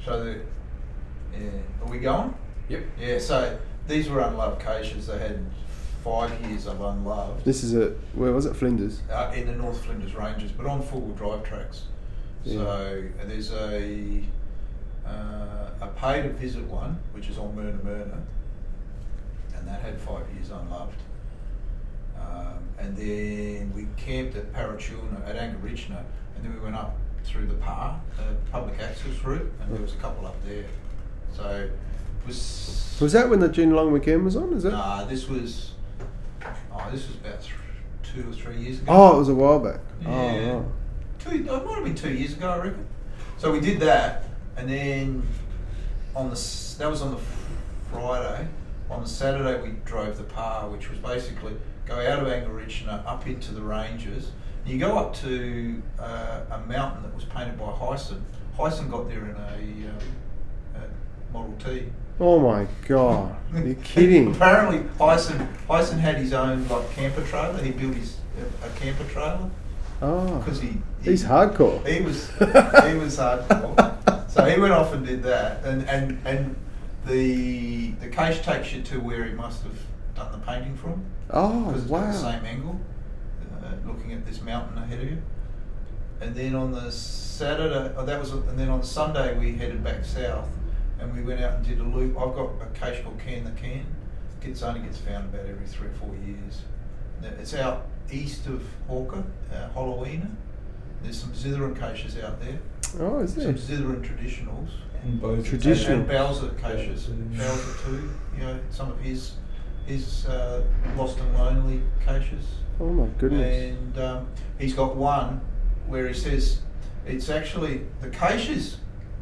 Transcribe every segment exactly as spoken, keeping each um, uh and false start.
show the. Yeah, are we going? Yep. Yeah. So these were unloved caches. They had five years of unloved. This is at, where was it? Flinders? Uh, in the North Flinders Ranges, but on four-wheel drive tracks. Yeah. So uh, there's a uh, a pay-to-visit one, which is on Myrna Myrna, and that had five years unloved. Um, and then we camped at Parachulna, at Angarichna, and then we went up through the Par, the public access route, and there was a couple up there. So it was... Was that when the June Long Weekend was on, is it? Nah, this was... Oh, this was about th- two or three years ago. Oh, it was a while back. Yeah. Oh, right. Two, it might have been two years ago, I reckon. So we did that, and then on the s- that was on the Friday. On the Saturday, we drove the Par, which was basically go out of Angarichna up into the ranges. You go up to uh, a mountain that was painted by Hyson. Hyson got there in a, um, a Model T. Oh my God! You're kidding. Apparently, Hyson Hyson had his own like camper trailer. He built his a camper trailer. Oh, Because he, he he's hardcore. He was he was hardcore. So he went off and did that, and and and the the cache takes you to where he must have done the painting from. Oh, Because it's wow. got the same angle, uh, looking at this mountain ahead of you. And then on the Saturday, oh, that was, and then on Sunday we headed back south, and we went out and did a loop. I've got a cache called Can the Can. It only gets found about every three or four years. It's out east of Hawker, uh, Halloween. There's some Zitherun caches out there. Oh, is there? Some Zitherun traditionals. And both Traditional. And, and Bowser caches. Bowser. Bowser too. You know, some of his his uh, Lost and Lonely caches. Oh my goodness. And um, he's got one where he says it's actually the cache is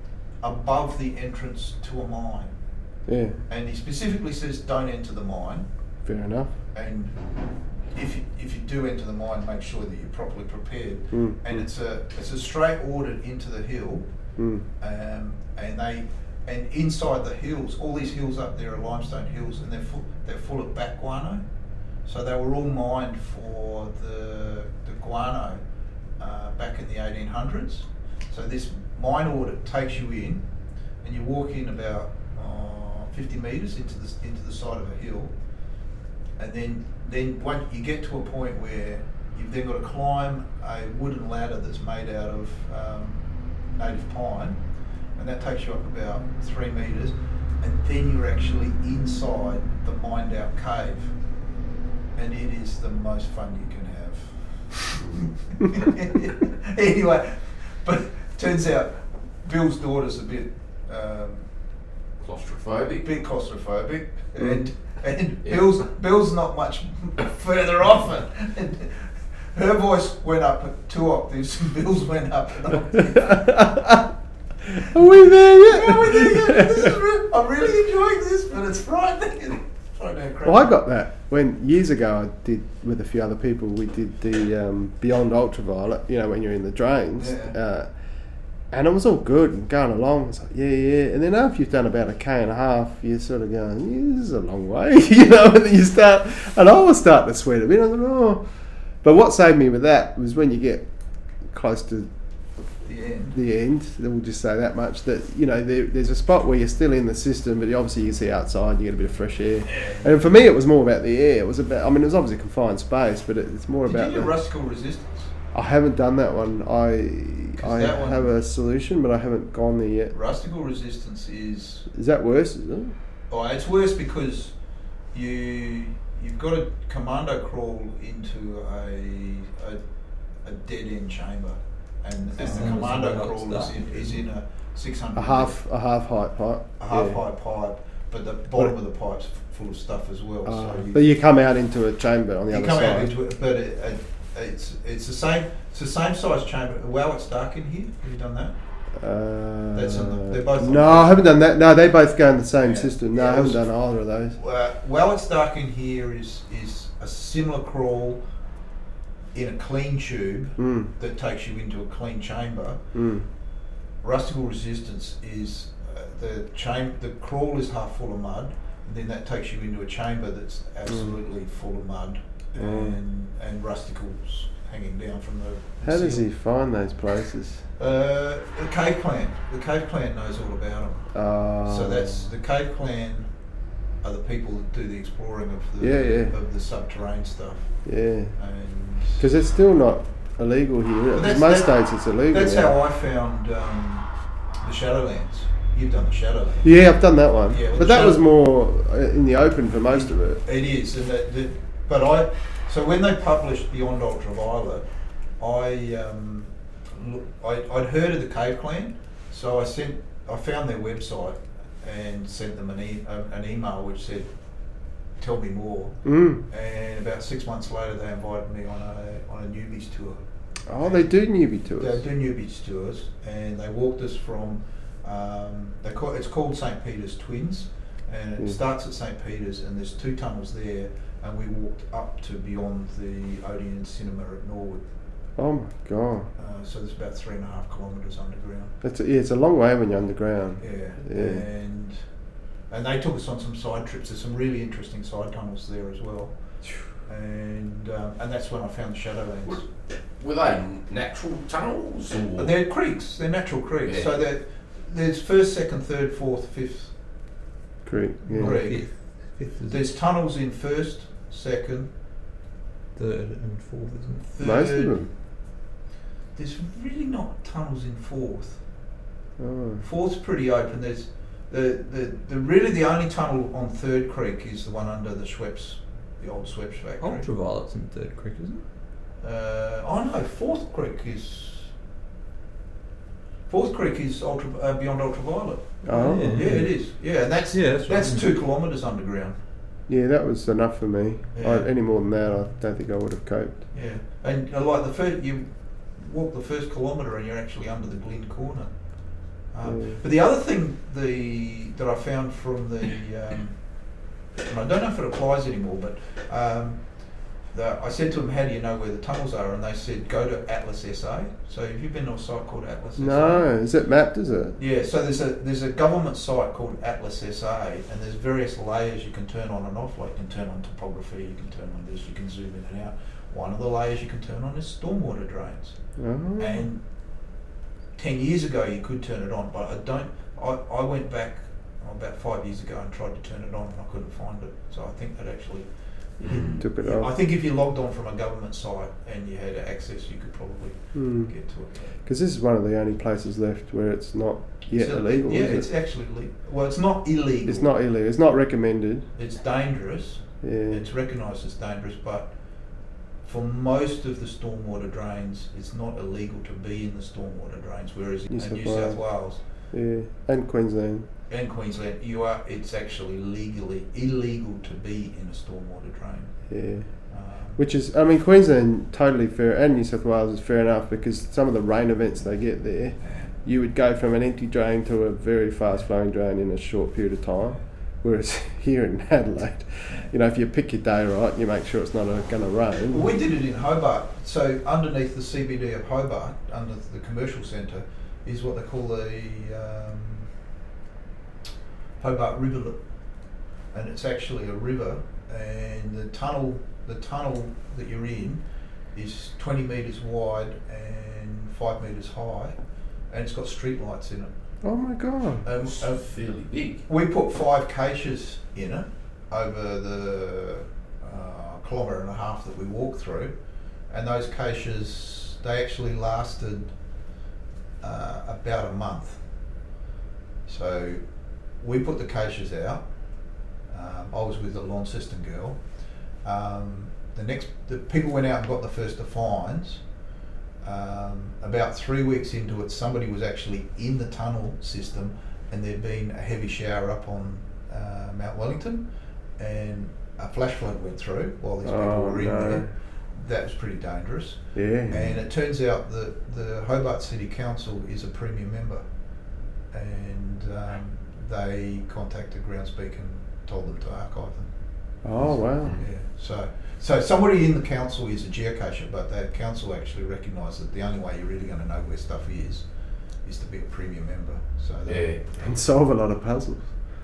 above the entrance to a mine, Yeah, and he specifically says don't enter the mine. fair enough. And if you, if you do enter the mine, make sure that you're properly prepared. Mm. And it's a it's a straight audit into the hill, Mm. um, and they and inside the hills, all these hills up there are limestone hills, and they're full they're full of bat guano. So they were all mined for the the guano uh, back in the eighteen hundreds. So this mine audit takes you in, and you walk in about uh, fifty metres into the into the side of a hill, and then then once you get to a point where you've then got to climb a wooden ladder that's made out of um, native pine, and that takes you up about three metres, and then you're actually inside the mined out cave, and it is the most fun you can have. Anyway, but turns out Bill's daughter's a bit um, claustrophobic. bit claustrophobic, Mm. and and Yeah. Bill's Bill's not much further off it. And her voice went up two octaves, and Bill's went up an octave. Are we there yet? Yeah, we're there yet. This is re- I'm really enjoying this, but it's frightening. Frightening crap. Well, I got that when years ago I did with a few other people. We did the um, Beyond Ultraviolet. You know, when you're in the drains, Yeah. uh, and it was all good and going along. It's like yeah, yeah. And then after you've done about a k and a half, you're sort of going, yeah, "This is a long way," you know. And then you start, and I was starting to sweat a bit. I thought, oh. But what saved me with that was when you get close to The end. the end, then we'll just say that much, that you know there, there's a spot where you're still in the system, but obviously you can see outside, you get a bit of fresh air. Yeah. And for me it was more about the air. It was about, I mean it was obviously confined space, but it, it's more Did about you do the, rustical resistance? I haven't done that one. I 'Cause I that one- have a solution, but I haven't gone there yet. Rustical resistance is Is that worse, is it? oh, it's worse because you you've got to commando crawl into a a, a dead end chamber, and, and the Oh, commando so crawl is that's in, is in a six hundred A half a half height pipe. a half yeah. high pipe, but the bottom of the pipe's full of stuff as well. Uh, so you, but you come out into a chamber on the you other come side. out into it, but it, it, it's it's the same it's the same size chamber. Wow, it's dark in here. Have you done that? Uh, That's on the- they're both on no, the- I haven't done that. No, they both go in the same Yeah. system. No, Yeah, I it haven't was- done either of those. Uh, Wow, it's dark in here is is a similar crawl in a clean tube Mm, that takes you into a clean chamber. mm. Rustical resistance is uh, the cham- the crawl is half full of mud, and then that takes you into a chamber that's absolutely full of mud Mm. and and rusticles hanging down from the. How does seal. he find those places? Uh, the Cave Clan. The Cave Clan knows all about them. Uh, So that's the Cave Clan are the people that do the exploring of the Yeah, yeah. of the subterranean stuff. yeah, And because it's still not illegal here. But In that's- most that- states, it's illegal. that's yeah. how I found um, the Shadowlands. You've done the Shadowlands. Yeah, I've done that one, Yeah, well, but the that show- was more uh, in the open for most of it. It is, and that, that, but I. So when they published Beyond Ultraviolet, I um, look, I I'd heard of the Cave Clan, so I sent I found their website and sent them an e- a, an email which said, "Tell me more." Mm. And about six months later, they invited me on a on a newbies tour. Oh, they do newbie They tours. do newbies tours, and they walked us from. Um, they call, it's called Saint Peter's Twins, and it Yeah. starts at Saint Peter's, and there's two tunnels there, and we walked up to beyond the Odeon Cinema at Norwood. Oh my god, Uh, so there's about three and a half kilometres underground. it's a, yeah, it's a long way when you're underground. Yeah. Yeah. and and they took us on some side trips. There's some really interesting side tunnels there as well, and um, and that's when I found the Shadowlands. Were they natural tunnels or? But they're creeks. They're natural creeks. Yeah. So that there's first, second, third, fourth, fifth Creek. Yeah. creek. Fifth, fifth is There's tunnels in first, second, third and fourth, isn't it? third. Most of them. There's really not tunnels in fourth. Oh. Fourth's pretty open. There's the, the, the really the only tunnel on Third Creek is the one under the Schweppes, the old Schweppes factory. Ultraviolet's in Third Creek, isn't it? Uh, oh no, Fourth Creek is. Fourth Creek is ultra uh, beyond ultraviolet. Oh. Yeah. Yeah, it is. Yeah, and that's Yeah, that's right. that's two kilometres underground. Yeah, that was enough for me. Yeah. I, any more than that, I don't think I would have coped. Yeah, and uh, like the first, you walk the first kilometre and you're actually under the Glyn corner. Um, Yeah. But the other thing the that I found from the, um, and I don't know if it applies anymore, but um, the, I said to them, "How do you know where the tunnels are?" And they said, "Go to Atlas S A." So have you been to a site called Atlas S A? No, is it mapped? Is it? Yeah, so there's a there's a government site called Atlas S A, and there's various layers you can turn on and off. Like you can turn on topography, you can turn on this, you can zoom in and out. One of the layers you can turn on is stormwater drains. Oh. And ten years ago you could turn it on, but I don't. I, I went back oh, about five years ago and tried to turn it on, and I couldn't find it. So I think that actually. Mm. Took it I off. think if you logged on from a government site and you had access, you could probably get to it. Because this is one of the only places left where it's not yet So, illegal. Yeah, is it's it? actually legal. Well, it's not illegal. It's not illegal. It's not recommended. It's dangerous. Yeah. It's recognised as dangerous, but for most of the stormwater drains, it's not illegal to be in the stormwater drains. Whereas in New New, South South Wales. Wales Yeah. And Queensland. and Queensland, you are it's actually legally illegal to be in a stormwater drain. Yeah. Um, Which is, I mean, Queensland totally fair, and New South Wales is fair enough because some of the rain events they get there, you would go from an empty drain to a very fast flowing drain in a short period of time. Whereas here in Adelaide, you know, if you pick your day right, you make sure it's not going to rain. Well, we did it in Hobart. So underneath the C B D of Hobart, under the commercial centre, is what they call the um, Hobart Rivulet, and it's actually a river. And the tunnel, the tunnel that you're in, is twenty metres wide and five metres high, and it's got street lights in it. Oh my god! Um, It's um, fairly big. we put five caches in it over the uh, kilometre and a half that we walked through, and those caches, they actually lasted uh, about a month. So we put the caches out. Um, I was with a Launceston girl. Um, the next, the people went out and got the first defines. Um, about three weeks into it, somebody was actually in the tunnel system, and there'd been a heavy shower up on uh, Mount Wellington, and a flash flood went through while these people Oh, were in no. there. That was pretty dangerous. Yeah. And it turns out that the Hobart City Council is a premium member, and um, they contacted Groundspeak and told them to archive them. Oh wow. Yeah. So, so somebody in the council is a geocacher, but that council actually recognise that the only way you're really going to know where stuff is is to be a premium member. So they, Yeah. And solve a lot of puzzles.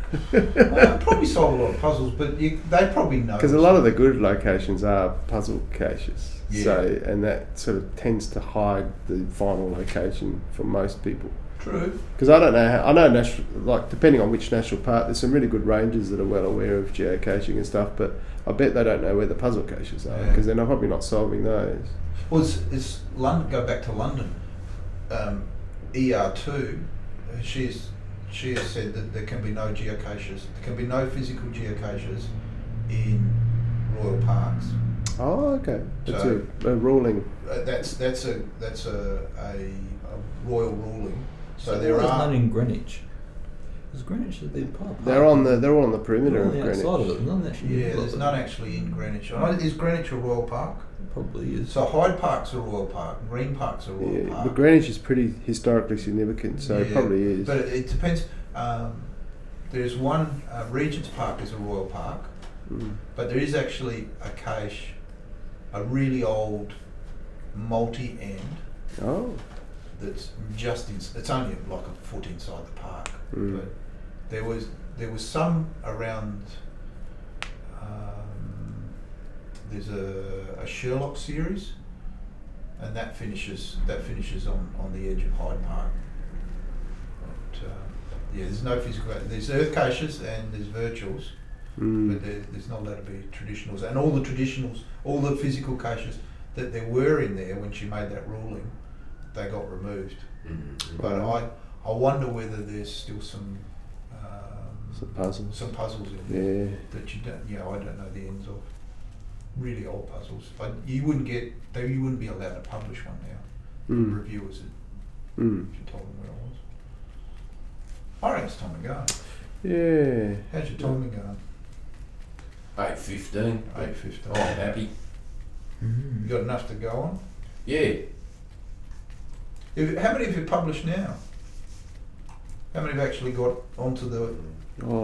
uh, probably solve a lot of puzzles, but you, they probably know. Because a lot of the good locations are puzzle caches. Yeah. So, and that sort of tends to hide the final location for most people. True. Because I don't know, how, I know national, like depending on which national park, there's some really good rangers that are well aware of geocaching and stuff, but I bet they don't know where the puzzle caches are Yeah. because they're not, probably not solving those. Well, it's, it's London. Go back to London. Um, E R two. uh, She's she has said that there can be no geocaches. There can be no physical geocaches in royal parks. Oh, okay. That's So- a, a ruling. Uh, that's that's a that's a, a, a royal ruling. So, So there there's are. none in Greenwich. Because Greenwich is a big pub. They're on the they're all on the They're perimeter on of the Greenwich. outside of it. None actually. in the Yeah, middle there's of it. none actually in Greenwich. I know, is Greenwich a royal park? Probably is. So Hyde Park's a royal park. Green Park's a royal Yeah, park. but Greenwich is pretty historically significant, so it Yeah, probably is. But it, it depends. Um, there's one, uh, Regent's Park is a royal park, Mm. but there is actually a cache, a really old multi-end Oh, that's just in, it's only like a foot inside the park. Mm. But there was there was some around. Um, there's a, a Sherlock series, and that finishes that finishes on, on the edge of Hyde Park. But, uh, yeah, there's no physical. There's earth caches and there's virtuals, mm. but there, there's not allowed to be traditionals. And all the traditionals, all the physical caches that there were in there when she made that ruling, they got removed. Mm. But Wow. I, I wonder whether there's still some um, Some puzzles. some puzzles in there Yeah. that you don't, you know, I don't know the ends of. Really old puzzles. But you wouldn't get, they, you wouldn't be allowed to publish one now. Mm. Reviewers, if Mm. you told them where it was. I reckon it's time to go. Yeah. How's your timing going? eight fifteen. Eight fifteen. Oh, I'm happy. Mm. You got enough to go on? Yeah. If, how many have you published now? How many have actually got onto the? Oh,